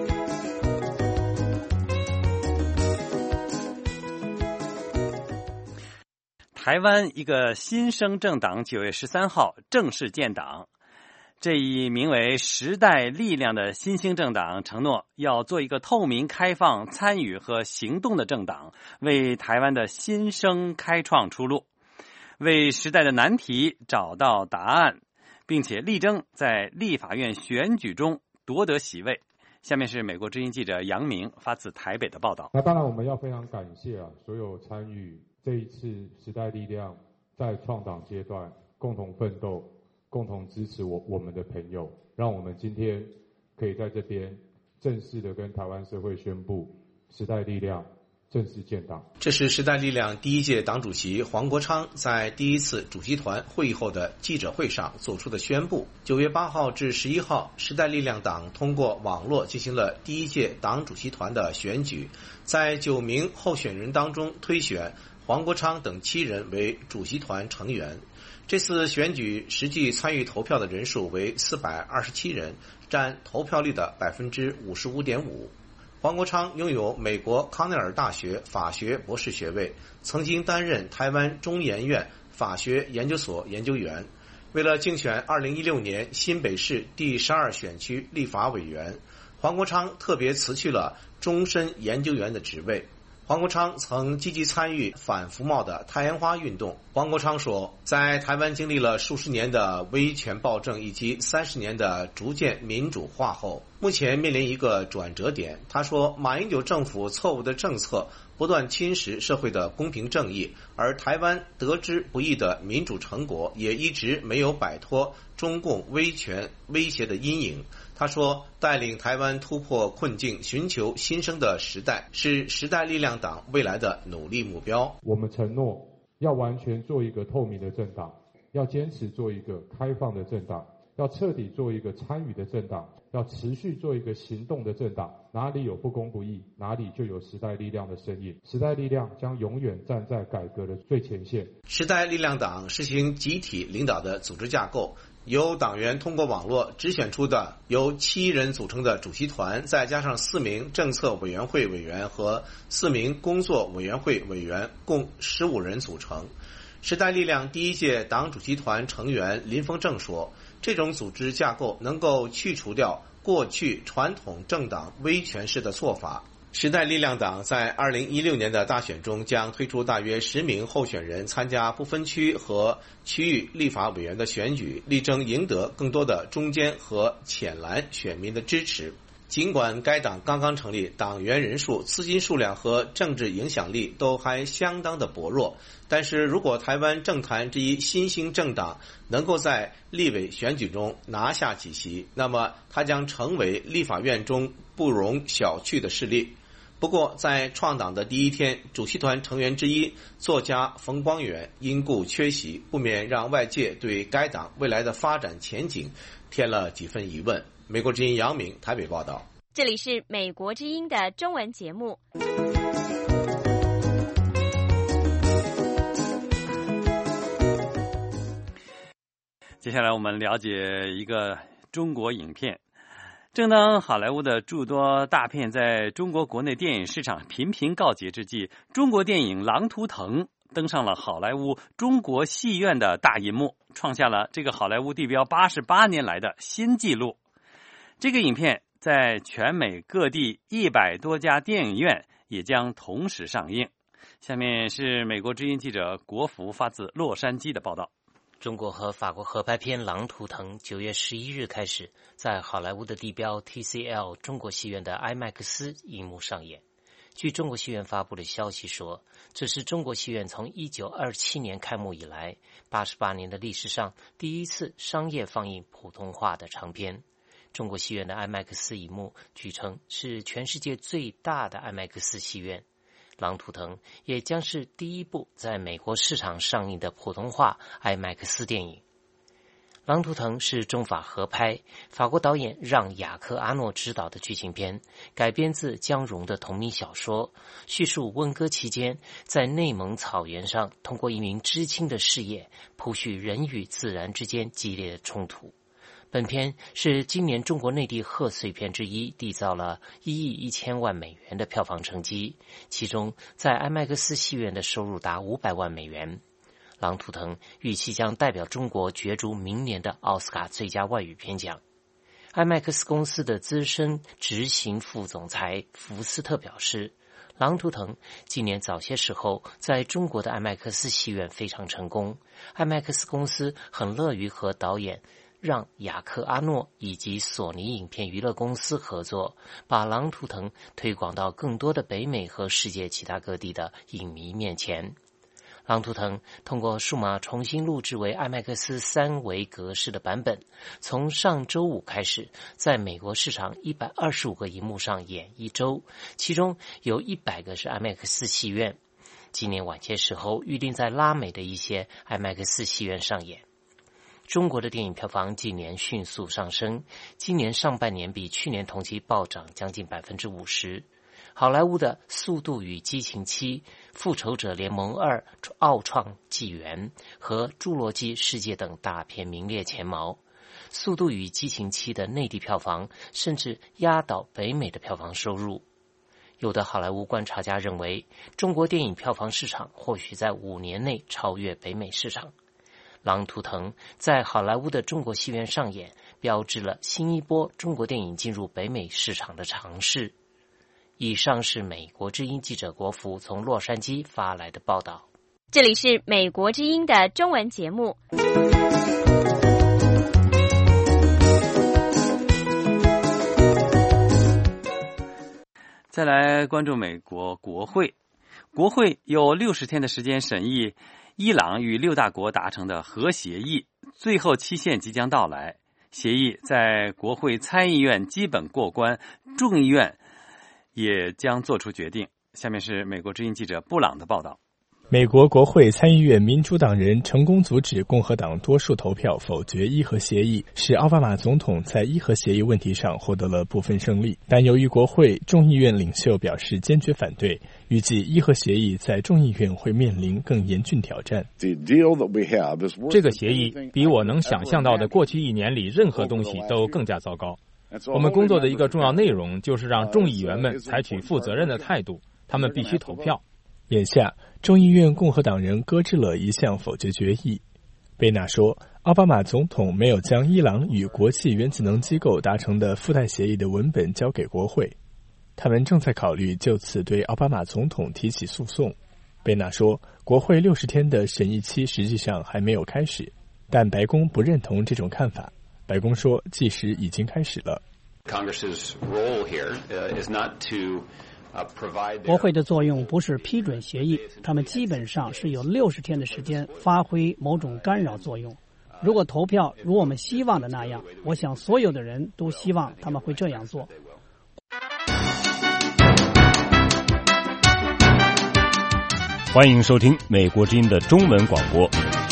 台湾一个新生政党9月13号正式建党。这一名为时代力量的新兴政党承诺要做一个透明、开放、参与和行动的政党，为台湾的新生开创出路，为时代的难题找到答案，并且力争在立法院选举中夺得席位。下面是美国之音记者杨明发自台北的报道。 那当然我们要非常感谢所有参与这一次时代力量在创党阶段共同奋斗共同支持我们的朋友，让我们今天可以在这边正式的跟台湾社会宣布，时代力量正式建党。 这是时代力量第一届党主席黄国昌在第一次主席团会议后的记者会上做出的宣布。9月8号至11号，时代力量党通过网络进行了第一届党主席团的选举，在9名候选人当中推选黄国昌等7人为主席团成员。这次选举实际参与投票的人数为427人，占投票率的 55.5%。黄国昌拥有美国康奈尔大学法学博士学位，曾经担任台湾中研院法学研究所研究员。为了竞选2016年新北市第12选区立法委员，黄国昌特别辞去了终身研究员的职位。黄国昌曾积极参与反服贸的太阳花运动。黄国昌说，在台湾经历了数十年的威权暴政以及30年的逐渐民主化后，目前面临一个转折点。他说，马英九政府错误的政策不断侵蚀社会的公平正义，而台湾得之不易的民主成果也一直没有摆脱中共威权威胁的阴影。他说，带领台湾突破困境，寻求新生的时代，是时代力量党未来的努力目标。 我们承诺要完全做一个透明的政党，要坚持做一个开放的政党，要彻底做一个参与的政党，要持续做一个行动的政党。哪里有不公不义，哪里就有时代力量的身影。时代力量将永远站在改革的最前线。 时代力量党实行集体领导的组织架构，由党员通过网络直选出的由7人组成的主席团，再加上4名政策委员会委员和4名工作委员会委员，共15人组成。时代力量第一届党主席团成员林峰正说，这种组织架构能够去除掉过去传统政党威权式的做法。时代力量党在2016年的大选中将推出大约10名候选人参加不分区和区域立法委员的选举，力争赢得更多的中间和浅蓝选民的支持。尽管该党刚刚成立，党员人数、资金数量和政治影响力都还相当的薄弱，但是如果台湾政坛这一新兴政党能够在立委选举中拿下几席，那么它将成为立法院中不容小觑的势力。不过在创党的第一天，主席团成员之一作家冯光远因故缺席，不免让外界对该党未来的发展前景添了几分疑问。美国之音杨明台北报道。 这里是美国之音的中文节目。 接下来我们了解一个中国影片。正当好莱坞的诸多大片在中国国内电影市场频频告捷之际，中国电影《狼图腾》登上了好莱坞中国戏院的大银幕，创下了这个好莱坞地标88年来的新纪录。这个影片在全美各地100多家电影院也将同时上映。下面是美国之音记者国福发自洛杉矶的报道。 中国和法国合拍片《狼图腾》9月11日开始在好莱坞的地标 TCL 中国戏院的 IMAX 银幕上演。据中国戏院发布的消息说，这是中国戏院从1927年开幕以来88年的历史上第一次商业放映普通话的长片。中国戏院的 IMAX 银幕据称是全世界最大的 IMAX 戏院。狼图腾也将是第一部在美国市场上映的普通话 IMAX 电影。狼图腾是中法合拍，法国导演让·雅克·阿诺执导的剧情片，改编自姜蓉的同名小说，叙述温歌期间在内蒙草原上通过一名知青的事业，铺叙人与自然之间激烈的冲突。本片是今年中国内地贺岁片之一，缔造了1亿1000万美元的票房成绩，其中在 IMAX 戏院的收入达500万美元。狼图腾预期将代表中国角逐明年的奥斯卡最佳外语片奖。IMAX 公司的资深执行副总裁福斯特表示，狼图腾今年早些时候在中国的 IMAX 戏院非常成功， IMAX 公司很乐于和导演让·雅克·阿诺以及索尼影片娱乐公司合作，把狼图腾推广到更多的北美和世界其他各地的影迷面前。 朗图腾通过数码重新录制为 IMAX 3维格式的版本，从上周五开始在美国市场125个萤幕上演1周，其中有100个是 IMAX 戏院。今年晚些时候预定在拉美的一些 IMAX 戏院上演。中国的电影票房近年迅速上升，今年上半年比去年同期暴涨将近 50%。好莱坞的《速度与激情7》、《复仇者联盟2》、《奥创纪元》和《侏罗纪世界》等大片名列前茅。《速度与激情7》的内地票房甚至压倒北美的票房收入。有的好莱坞观察家认为，中国电影票房市场或许在5年内超越北美市场。狼图腾在好莱坞的中国戏院上演，标志了新一波中国电影进入北美市场的尝试。以上是美国之音记者国福从洛杉矶发来的报道。 这里是美国之音的中文节目。 再来关注美国国会，国会有60天的时间审议伊朗与6大国达成的核协议，最后期限即将到来。协议在国会参议院基本过关，众议院也将做出决定。下面是美国之音记者布朗的报道。 美国国会参议院民主党人成功阻止共和党多数投票否决伊核协议，使奥巴马总统在伊核协议问题上获得了部分胜利。但由于国会众议院领袖表示坚决反对，预计伊核协议在众议院会面临更严峻挑战。 这个协议比我能想象到的过去1年里任何东西都更加糟糕。我们工作的一个重要内容就是让众议员们采取负责任的态度，他们必须投票。 眼下，众议院共和党人搁置了一项否决决议。贝纳说，奥巴马总统没有将伊朗与国际原子能机构达成的附带协议的文本交给国会，他们正在考虑就此对奥巴马总统提起诉讼。贝纳说，国会60天的审议期实际上还没有开始，但白宫不认同这种看法。白宫说，计时已经开始了。 国会的作用不是批准协议，他们基本上是有60天的时间发挥某种干扰作用。如果投票如我们希望的那样，我想所有的人都希望他们会这样做。 欢迎收听美国之音的中文广播。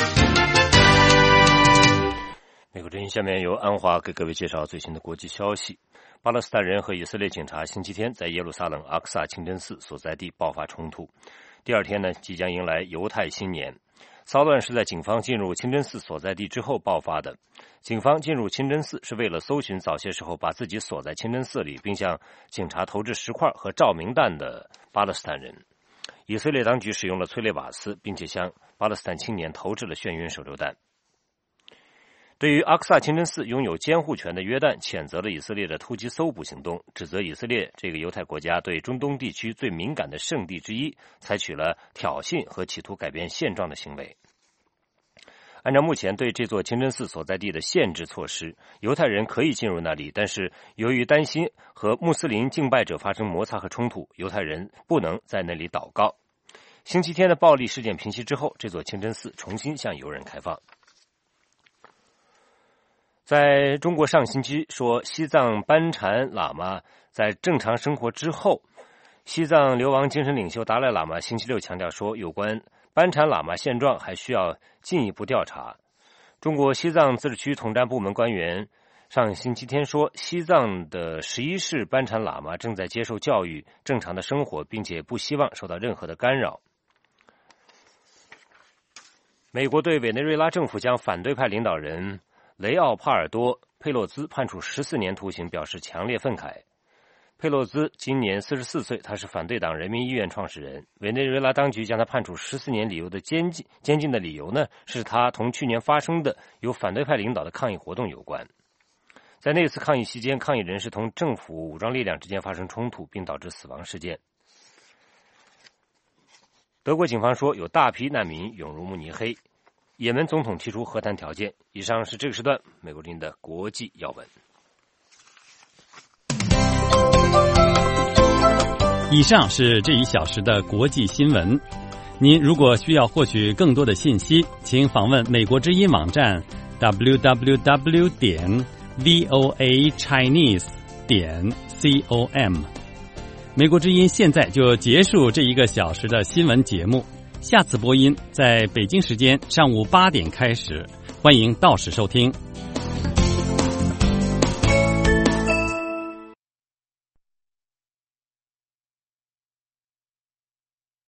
美国之音下面由安华给各位介绍最新的国际消息。巴勒斯坦人和以色列警察星期天在耶路撒冷阿克萨清真寺所在地爆发冲突。第二天呢，即将迎来犹太新年。骚乱是在警方进入清真寺所在地之后爆发的。警方进入清真寺是为了搜寻早些时候把自己锁在清真寺里并向警察投掷石块和照明弹的巴勒斯坦人。以色列当局使用了催泪瓦斯，并且向巴勒斯坦青年投掷了眩晕手榴弹。对于阿克萨清真寺拥有监护权的约旦谴责了以色列的突击搜捕行动，指责以色列这个犹太国家对中东地区最敏感的圣地之一采取了挑衅和企图改变现状的行为。按照目前对这座清真寺所在地的限制措施，犹太人可以进入那里，但是由于担心和穆斯林敬拜者发生摩擦和冲突，犹太人不能在那里祷告。星期天的暴力事件平息之后，这座清真寺重新向游人开放。在中国上星期说，西藏班禅喇嘛在正常生活之后，西藏流亡精神领袖达赖喇嘛星期六强调说，有关班禅喇嘛现状还需要进一步调查。中国西藏自治区统战部门官员上星期天说，西藏的11世班禅喇嘛正在接受教育，正常的生活，并且不希望受到任何的干扰。美国对委内瑞拉政府将反对派领导人雷奥帕尔多·佩洛兹判处14年徒刑表示强烈愤慨。佩洛兹今年44岁，他是反对党人民医院创始人。委内瑞拉当局将他判处14年理由的监禁的理由呢，是他同去年发生的由反对派领导的抗议活动有关。在那次抗议期间，抗议人士同政府武装力量之间发生冲突，并导致死亡事件。德国警方说，有大批难民涌入慕尼黑。也门总统提出和谈条件。以上是这个时段美国之音的国际要闻。 以上是这1小时的国际新闻。 您如果需要获取更多的信息，请访问美国之音网站 www.voachinese.com。美国之音现在就结束这1个小时的新闻节目，下次播音在北京时间上午8点开始，欢迎到时收听。